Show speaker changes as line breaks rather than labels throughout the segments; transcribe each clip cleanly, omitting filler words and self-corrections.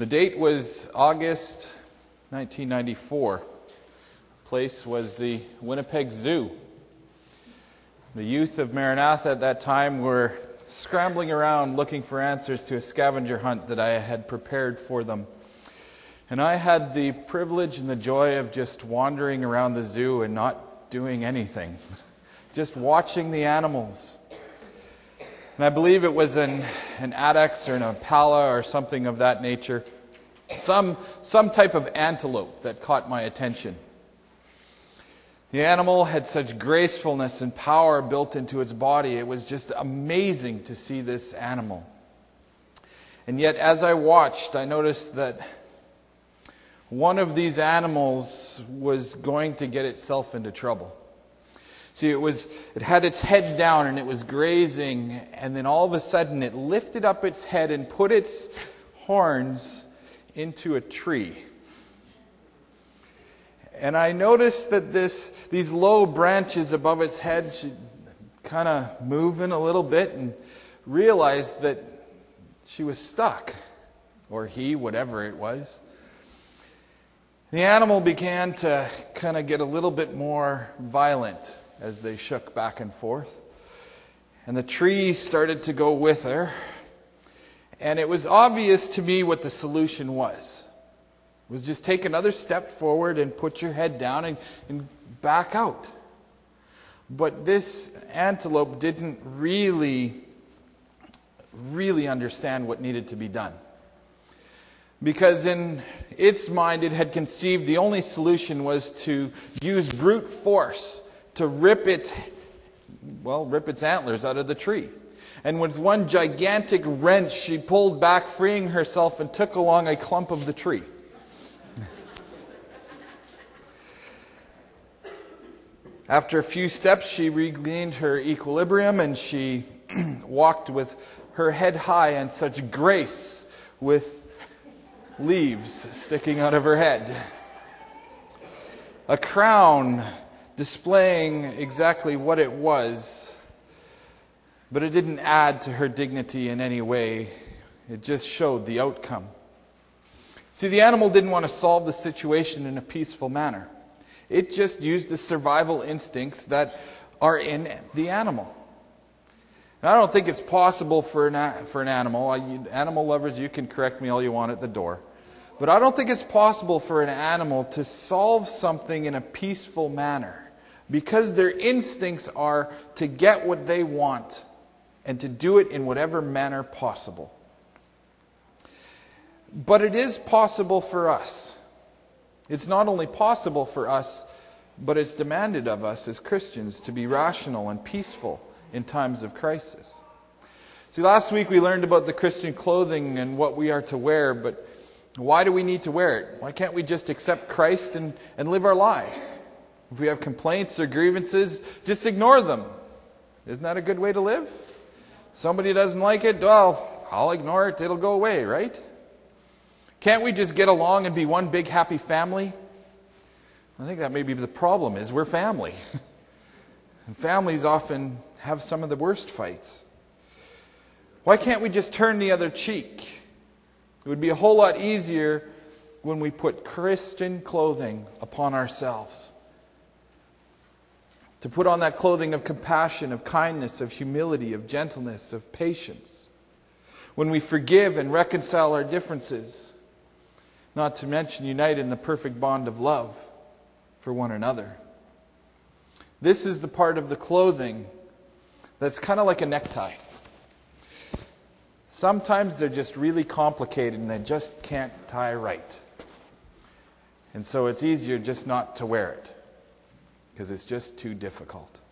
The date was August 1994. The place was the Winnipeg Zoo. The youth of Maranatha at that time were scrambling around looking for answers to a scavenger hunt that I had prepared for them. And I had the privilege and the joy of just wandering around the zoo and not doing anything, just watching the animals. And I believe it was an addax or an impala or something of that nature, some type of antelope that caught my attention. The animal had such gracefulness and power built into its body. It was just amazing to see this animal. And yet, as I watched, I noticed that one of these animals was going to get itself into trouble. See, it had its head down and it was grazing, and then all of a sudden it lifted up its head and put its horns into a tree. And I noticed that these low branches above its head kind of moving a little bit, and realized that she was stuck, or he, whatever it was. The animal began to kind of get a little bit more violent as they shook back and forth. And the tree started to go with her. And it was obvious to me what the solution was. It was just take another step forward and put your head down and back out. But this antelope didn't really understand what needed to be done. Because in its mind, it had conceived the only solution was to use brute force to rip its antlers out of the tree. And with one gigantic wrench, she pulled back, freeing herself, and took along a clump of the tree. After a few steps, she regained her equilibrium, and she walked with her head high and such grace, with leaves sticking out of her head. A crown displaying exactly what it was, but it didn't add to her dignity in any way. It just showed the outcome. See, the animal didn't want to solve the situation in a peaceful manner. It just used the survival instincts that are in the animal. And I don't think it's possible for an animal. Animal lovers, you can correct me all you want at the door. But I don't think it's possible for an animal to solve something in a peaceful manner, because their instincts are to get what they want and to do it in whatever manner possible. But it is possible for us. It's not only possible for us, but it's demanded of us as Christians to be rational and peaceful in times of crisis. See, last week we learned about the Christian clothing and what we are to wear, but why do we need to wear it? Why can't we just accept Christ and live our lives? If we have complaints or grievances, just ignore them. Isn't that a good way to live? Somebody doesn't like it, well, I'll ignore it, it'll go away, right? Can't we just get along and be one big happy family? I think that may be the problem, is we're family. And families often have some of the worst fights. Why can't we just turn the other cheek? It would be a whole lot easier when we put Christian clothing upon ourselves. To put on that clothing of compassion, of kindness, of humility, of gentleness, of patience. When we forgive and reconcile our differences. Not to mention unite in the perfect bond of love for one another. This is the part of the clothing that's kind of like a necktie. Sometimes they're just really complicated and they just can't tie right. And so it's easier just not to wear it, because it's just too difficult.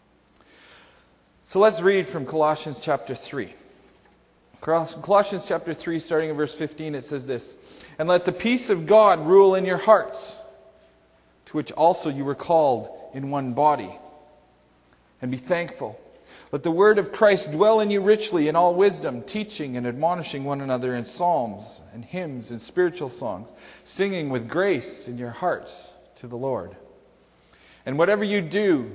So let's read from Colossians chapter 3. Colossians chapter 3, starting in verse 15, it says this: "And let the peace of God rule in your hearts, to which also you were called in one body. And be thankful. Let the word of Christ dwell in you richly in all wisdom, teaching and admonishing one another in psalms and hymns and spiritual songs, singing with grace in your hearts to the Lord. And whatever you do,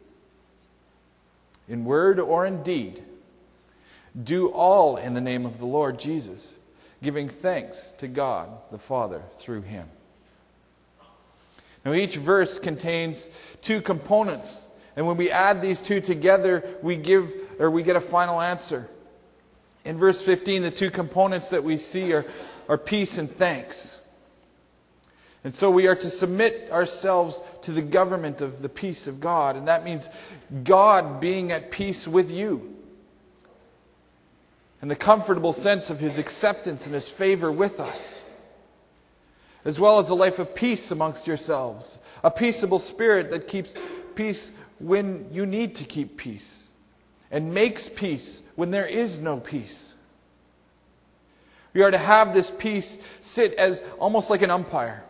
in word or in deed, do all in the name of the Lord Jesus, giving thanks to God the Father through him. Now each verse contains two components, and when we add these two together, we get a final answer. In verse 15, the two components that we see are peace and thanks. And so we are to submit ourselves to the government of the peace of God, and that means God being at peace with you, and the comfortable sense of his acceptance and his favor with us, as well as a life of peace amongst yourselves, a peaceable spirit that keeps peace when you need to keep peace, and makes peace when there is no peace. We are to have this peace sit as almost like an umpire,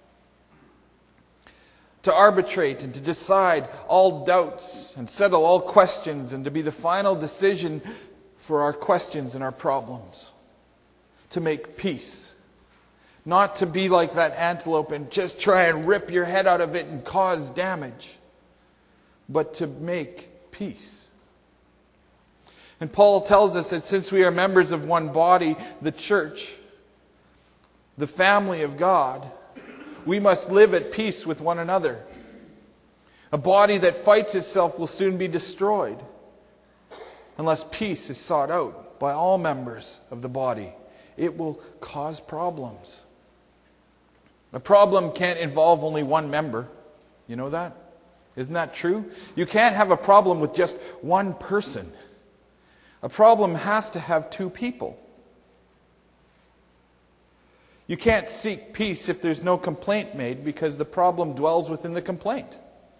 to arbitrate and to decide all doubts and settle all questions, and to be the final decision for our questions and our problems. To make peace. Not to be like that antelope and just try and rip your head out of it and cause damage, but to make peace. And Paul tells us that since we are members of one body, the church, the family of God, we must live at peace with one another. A body that fights itself will soon be destroyed unless peace is sought out by all members of the body. It will cause problems. A problem can't involve only one member. You know that? Isn't that true? You can't have a problem with just one person. A problem has to have two people. You can't seek peace if there's no complaint made, because the problem dwells within the complaint.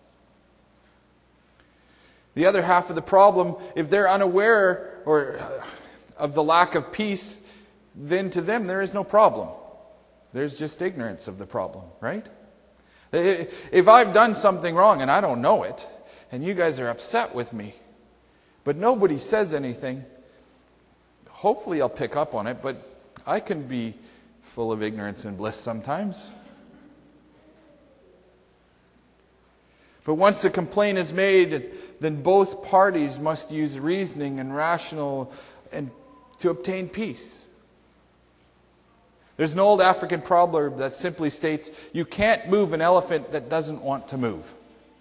The other half of the problem, if they're unaware of the lack of peace, then to them there is no problem. There's just ignorance of the problem, right? If I've done something wrong and I don't know it, and you guys are upset with me, but nobody says anything, hopefully I'll pick up on it, but I can be full of ignorance and bliss sometimes. But once a complaint is made, then both parties must use reasoning and rational and to obtain peace. There's an old African proverb that simply states, you can't move an elephant that doesn't want to move.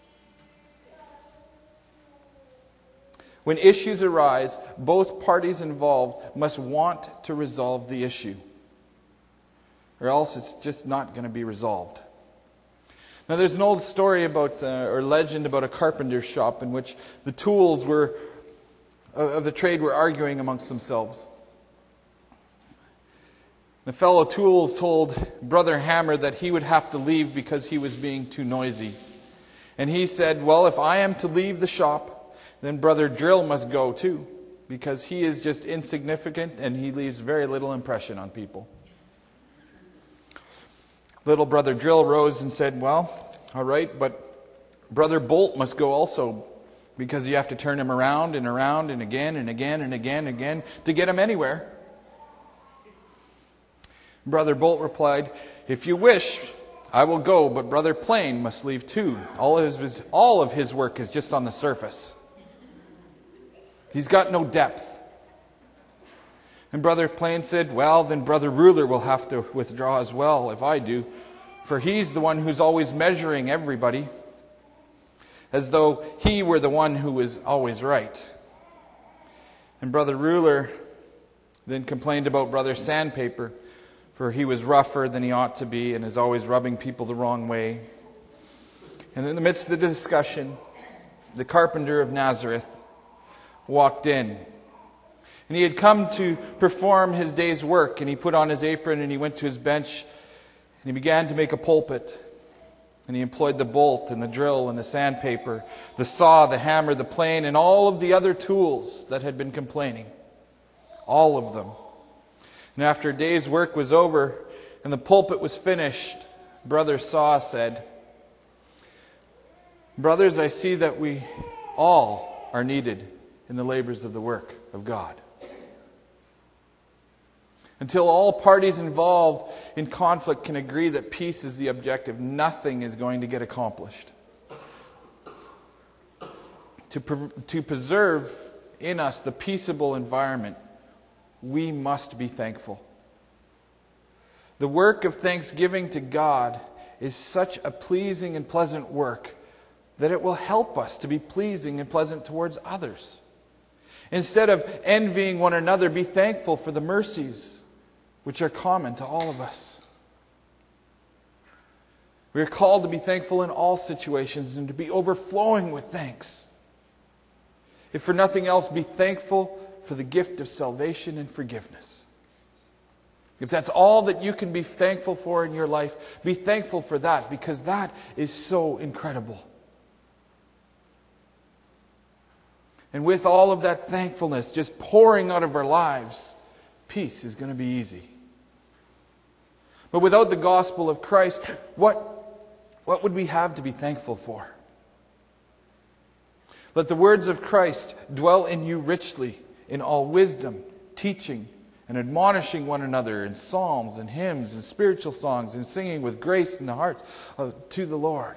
When issues arise, both parties involved must want to resolve the issue, or else it's just not going to be resolved. Now there's an old story about, or legend about a carpenter shop in which the tools of the trade were arguing amongst themselves. The fellow tools told Brother Hammer that he would have to leave because he was being too noisy. And he said, well, if I am to leave the shop, then Brother Drill must go too, because he is just insignificant and he leaves very little impression on people. Little Brother Drill rose and said, well, all right, but Brother Bolt must go also, because you have to turn him around and around and again and again and again and again to get him anywhere. Brother Bolt replied, if you wish, I will go, but Brother Plain must leave too. All of his work is just on the surface. He's got no depth. And Brother Plain said, well, then Brother Ruler will have to withdraw as well if I do, for he's the one who's always measuring everybody, as though he were the one who was always right. And Brother Ruler then complained about Brother Sandpaper, for he was rougher than he ought to be and is always rubbing people the wrong way. And in the midst of the discussion, the carpenter of Nazareth walked in. And he had come to perform his day's work, and he put on his apron and he went to his bench and he began to make a pulpit. And he employed the bolt and the drill and the sandpaper, the saw, the hammer, the plane, and all of the other tools that had been complaining. All of them. And after a day's work was over and the pulpit was finished, Brother Saw said, brothers, I see that we all are needed in the labors of the work of God. Until all parties involved in conflict can agree that peace is the objective, nothing is going to get accomplished. To preserve in us the peaceable environment, we must be thankful. The work of thanksgiving to God is such a pleasing and pleasant work that it will help us to be pleasing and pleasant towards others. Instead of envying one another, be thankful for the mercies which are common to all of us. We are called to be thankful in all situations and to be overflowing with thanks. If for nothing else, be thankful for the gift of salvation and forgiveness. If that's all that you can be thankful for in your life, be thankful for that, because that is so incredible. And with all of that thankfulness just pouring out of our lives, peace is going to be easy. But without the gospel of Christ, what would we have to be thankful for? Let the words of Christ dwell in you richly in all wisdom, teaching and admonishing one another in psalms and hymns and spiritual songs and singing with grace in the heart to the Lord.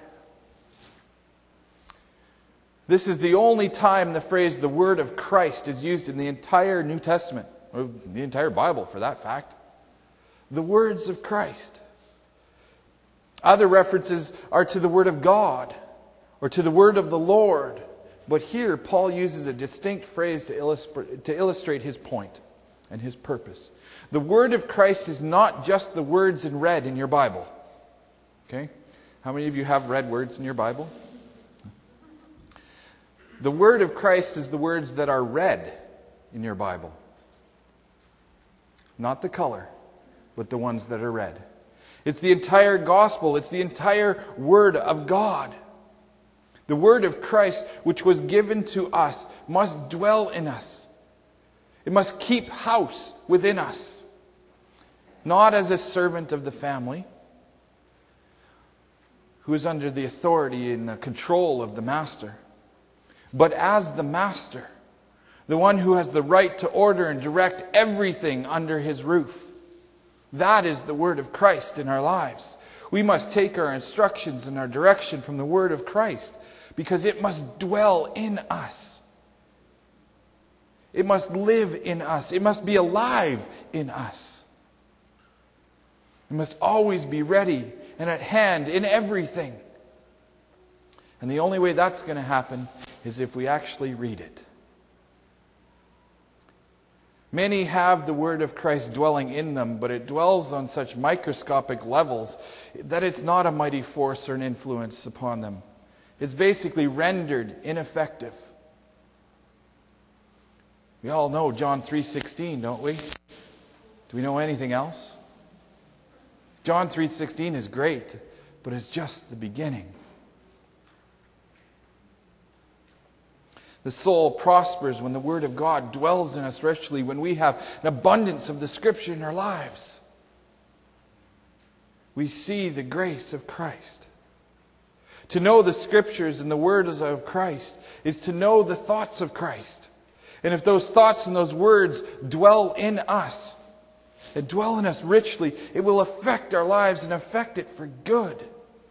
This is the only time the phrase "the word of Christ" is used in the entire New Testament, or the entire Bible for that fact. The words of Christ. Other references are to the word of God or to the word of the Lord. But here, Paul uses a distinct phrase to illustrate his point and his purpose. The word of Christ is not just the words in red in your Bible. Okay? How many of you have red words in your Bible? The word of Christ is the words that are red in your Bible. Not the color, but the ones that are red. It's the entire gospel. It's the entire word of God. The word of Christ, which was given to us, must dwell in us. It must keep house within us. Not as a servant of the family who is under the authority and the control of the master, but as the master, the one who has the right to order and direct everything under his roof. That is the word of Christ in our lives. We must take our instructions and our direction from the word of Christ, because it must dwell in us. It must live in us. It must be alive in us. It must always be ready and at hand in everything. And the only way that's going to happen is if we actually read it. Many have the word of Christ dwelling in them, but it dwells on such microscopic levels that it's not a mighty force or an influence upon them. It's basically rendered ineffective. We all know John 3:16, don't we? Do we know anything else? John 3:16 is great, but it's just the beginning. The soul prospers when the word of God dwells in us richly, when we have an abundance of the Scripture in our lives. We see the grace of Christ. To know the Scriptures and the words of Christ is to know the thoughts of Christ. And if those thoughts and those words dwell in us, and dwell in us richly, it will affect our lives and affect it for good.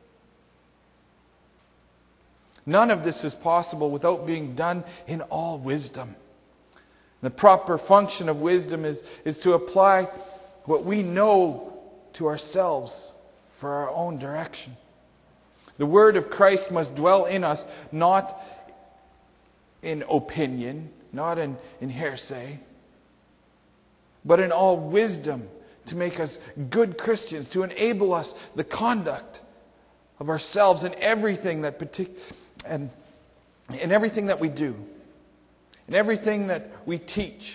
None of this is possible without being done in all wisdom. The proper function of wisdom is to apply what we know to ourselves for our own direction. The word of Christ must dwell in us, not in opinion, not in hearsay, but in all wisdom, to make us good Christians, to enable us the conduct of ourselves in everything that and in everything that we do, in everything that we teach.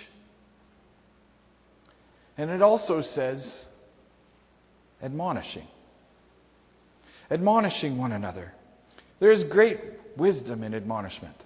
And it also says admonishing. Admonishing one another. There is great wisdom in admonishment.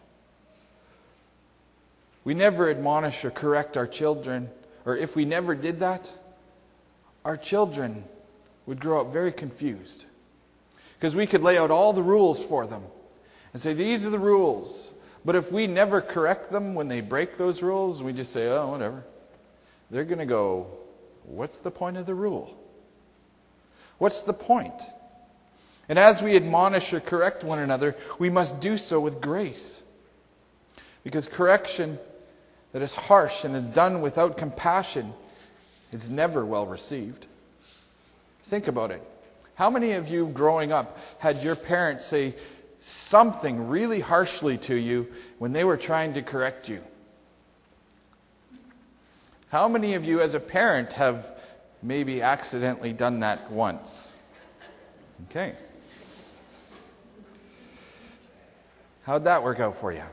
We never admonish or correct our children, or if we never did that, our children would grow up very confused. Because we could lay out all the rules for them and say, these are the rules. But if we never correct them when they break those rules, we just say, oh, whatever, they're going to go, what's the point of the rule? What's the point? And as we admonish or correct one another, we must do so with grace. Because correction that is harsh and is done without compassion is never well received. Think about it. How many of you growing up had your parents say something really harshly to you when they were trying to correct you? How many of you as a parent have maybe accidentally done that once? Okay. How'd that work out for you?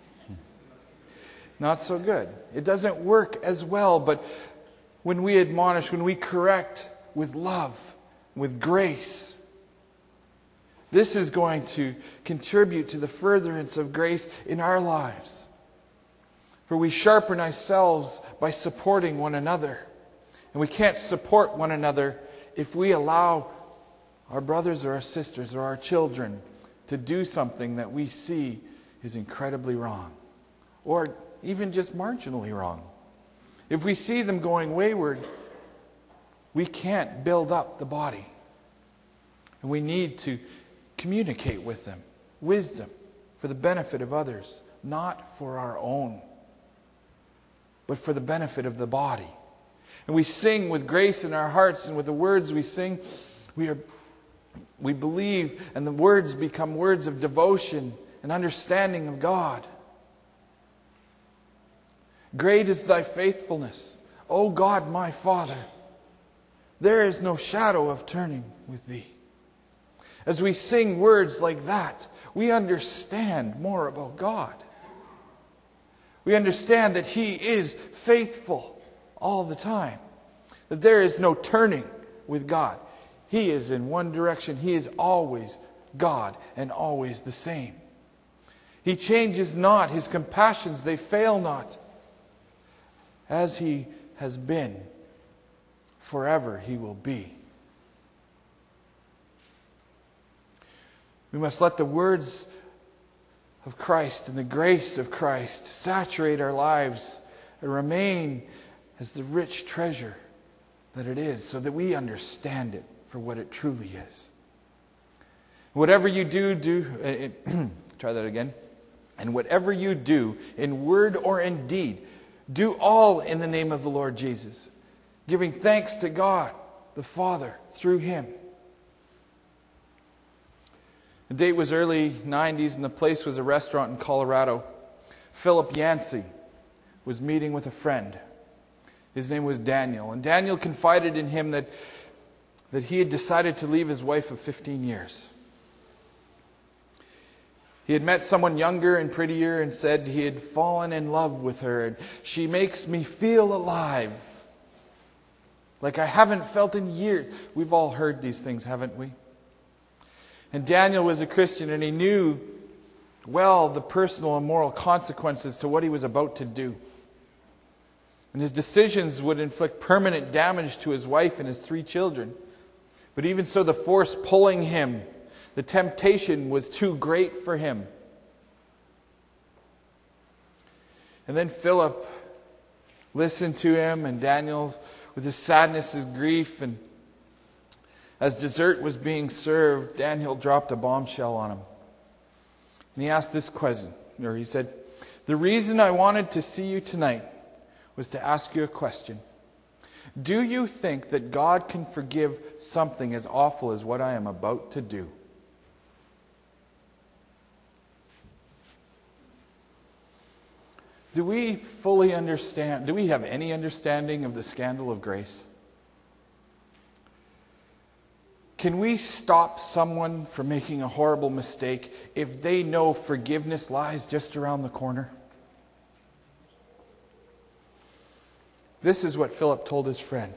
Not so good. It doesn't work as well, but when we admonish, when we correct with love, with grace, this is going to contribute to the furtherance of grace in our lives. For we sharpen ourselves by supporting one another. And we can't support one another if we allow our brothers or our sisters or our children to do something that we see is incredibly wrong, or even just marginally wrong. If we see them going wayward, we can't build up the body. And we need to communicate with them wisdom for the benefit of others, not for our own, but for the benefit of the body. And we sing with grace in our hearts, and with the words we sing, we believe, and the words become words of devotion and understanding of God. Great is thy faithfulness, O God my Father. There is no shadow of turning with thee. As we sing words like that, we understand more about God. We understand that He is faithful all the time. That there is no turning with God. He is in one direction. He is always God and always the same. He changes not. His compassions, they fail not. As He has been, forever He will be. We must let the words of Christ and the grace of Christ saturate our lives and remain as the rich treasure that it is, so that we understand it for what it truly is. Whatever you do try that again. And whatever you do, in word or in deed, do all in the name of the Lord Jesus, giving thanks to God the Father through Him. The date was early 90s, and the place was a restaurant in Colorado. Philip Yancey was meeting with a friend. His name was Daniel. And Daniel confided in him that he had decided to leave his wife of 15 years. He had met someone younger and prettier and said he had fallen in love with her. And she makes me feel alive, like I haven't felt in years. We've all heard these things, haven't we? And Daniel was a Christian, and he knew well the personal and moral consequences to what he was about to do. And his decisions would inflict permanent damage to his wife and his 3 children. But even so, the force pulling him, the temptation was too great for him. And then Philip listened to him, and Daniel, with his sadness, his grief, and as dessert was being served, Daniel dropped a bombshell on him. And he asked this question, or he said, "The reason I wanted to see you tonight was to ask you a question. Do you think that God can forgive something as awful as what I am about to do?" Do we fully understand? Do we have any understanding of the scandal of grace? Can we stop someone from making a horrible mistake if they know forgiveness lies just around the corner? This is what Philip told his friend.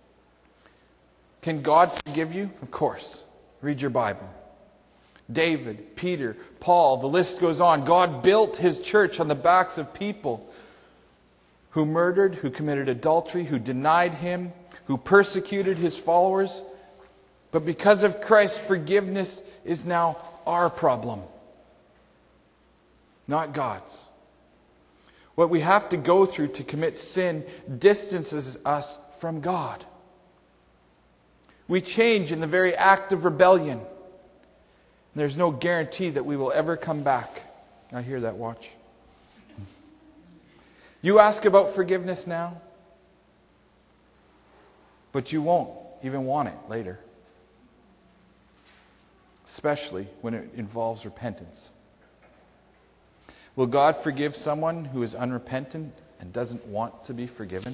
Can God forgive you? Of course. Read your Bible. David, Peter, Paul, the list goes on. God built His church on the backs of people who murdered, who committed adultery, who denied Him, who persecuted His followers. But because of Christ, forgiveness is now our problem, not God's. What we have to go through to commit sin distances us from God. We change in the very act of rebellion. There's no guarantee that we will ever come back. I hear that watch. You ask about forgiveness now, but you won't even want it later. especially when it involves repentance. Will God forgive someone who is unrepentant and doesn't want to be forgiven?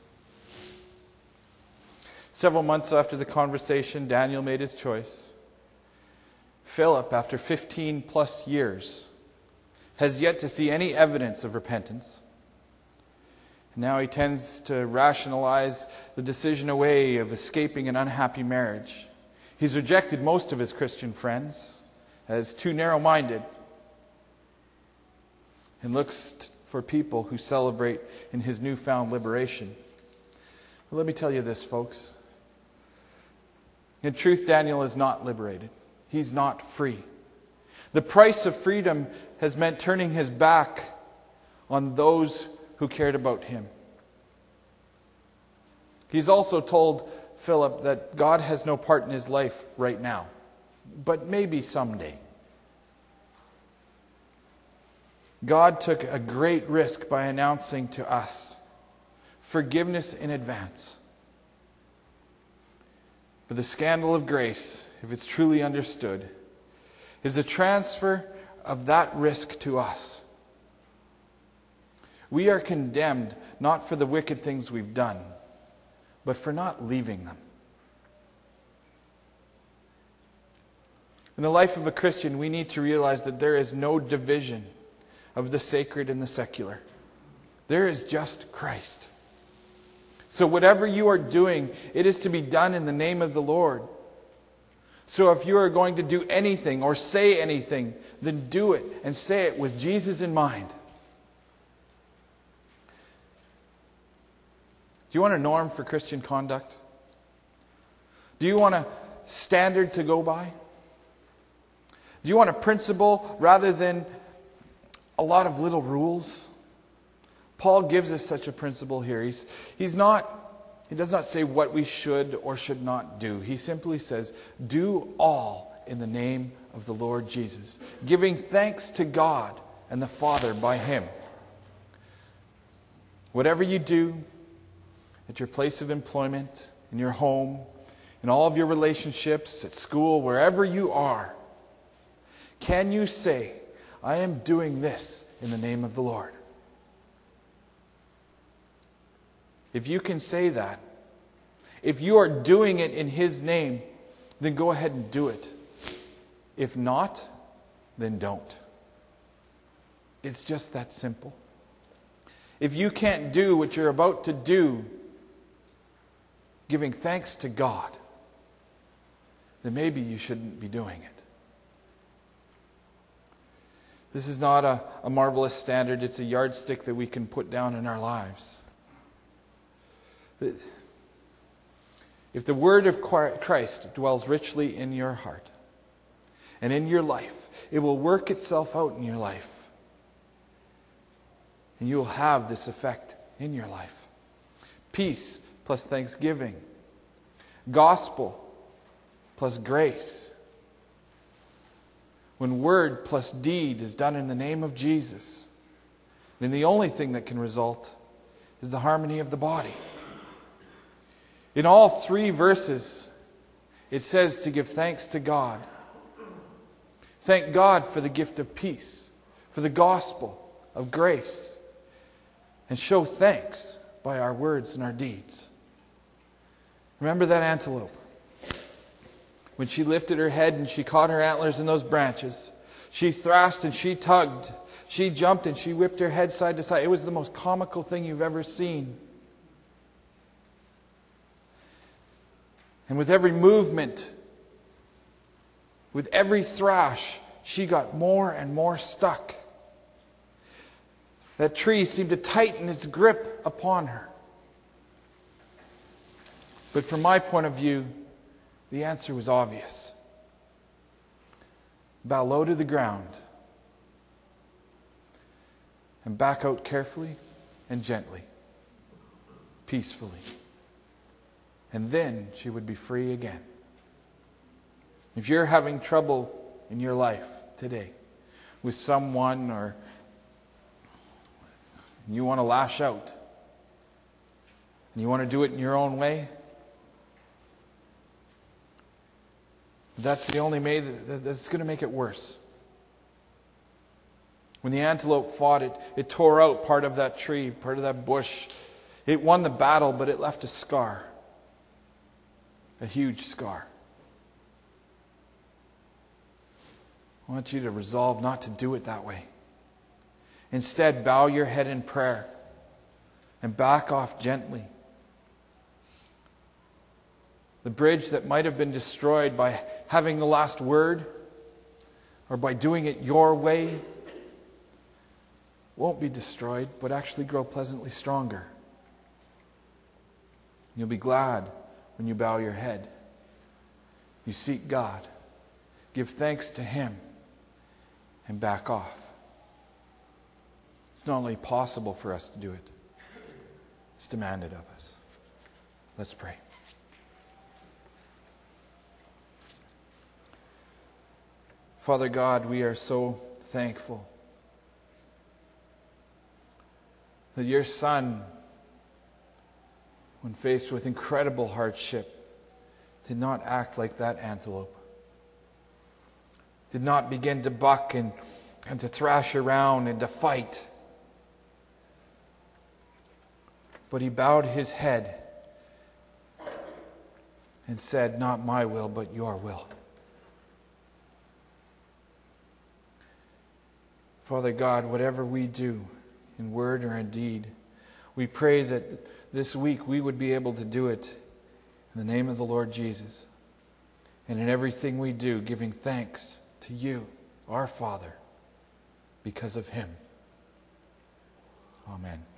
Several months after the conversation, Daniel made his choice. Philip, after 15 plus years, has yet to see any evidence of repentance. Now he tends to rationalize the decision away of escaping an unhappy marriage. He's rejected most of his Christian friends as too narrow-minded and looks for people who celebrate in his newfound liberation. But let me tell you this, folks. In truth, Daniel is not liberated. He's not free. The price of freedom has meant turning his back on those who cared about him. He's also told Philip that God has no part in his life right now, but maybe someday. God took a great risk by announcing to us forgiveness in advance. But the scandal of grace, if it's truly understood, is a transfer of that risk to us. We are condemned not for the wicked things we've done, but for not leaving them. In the life of a Christian, we need to realize that there is no division of the sacred and the secular. There is just Christ. So whatever you are doing, it is to be done in the name of the Lord. So if you are going to do anything or say anything, then do it and say it with Jesus in mind. Do you want a norm for Christian conduct? Do you want a standard to go by? Do you want a principle rather than a lot of little rules? Paul gives us such a principle here. He does not say what we should or should not do. He simply says, do all in the name of the Lord Jesus, giving thanks to God and the Father by Him. Whatever you do at your place of employment, in your home, in all of your relationships, at school, wherever you are, can you say, I am doing this in the name of the Lord? If you can say that, if you are doing it in His name, then go ahead and do it. If not, then don't. It's just that simple. If you can't do what you're about to do, giving thanks to God, then maybe you shouldn't be doing it. This is not a marvelous standard. It's a yardstick that we can put down in our lives. If the word of Christ dwells richly in your heart and in your life, it will work itself out in your life. And you will have this effect in your life. Peace plus thanksgiving. Gospel plus grace. When word plus deed is done in the name of Jesus, then the only thing that can result is the harmony of the body. In all three verses, it says to give thanks to God. Thank God for the gift of peace, for the gospel of grace, and show thanks by our words and our deeds. Remember that antelope? When she lifted her head and she caught her antlers in those branches, she thrashed and she tugged. She jumped and she whipped her head side to side. It was the most comical thing you've ever seen. And with every movement, with every thrash, she got more and more stuck. That tree seemed to tighten its grip upon her. But from my point of view, the answer was obvious. Bow low to the ground and back out carefully and gently, peacefully. And then she would be free again. If you're having trouble in your life today with someone, or you want to lash out and you want to do it in your own way, That's the only way that's going to make it worse. When the antelope fought, it tore out part of that tree, part of that bush. It won the battle, but it left a scar. A huge scar. I want you to resolve not to do it that way. Instead, bow your head in prayer and back off gently. The bridge that might have been destroyed by having the last word or by doing it your way won't be destroyed, but actually grow pleasantly stronger. You'll be glad when you bow your head. You seek God, give thanks to Him, and back off. It's not only possible for us to do it, it's demanded of us. Let's pray. Father God, we are so thankful that your Son, when faced with incredible hardship, did not act like that antelope. Did not begin to buck and to thrash around and to fight. But he bowed his head and said, "Not my will, but your will." Father God, whatever we do, in word or in deed, we pray that this week we would be able to do it in the name of the Lord Jesus. And in everything we do, giving thanks to you, our Father, because of Him. Amen.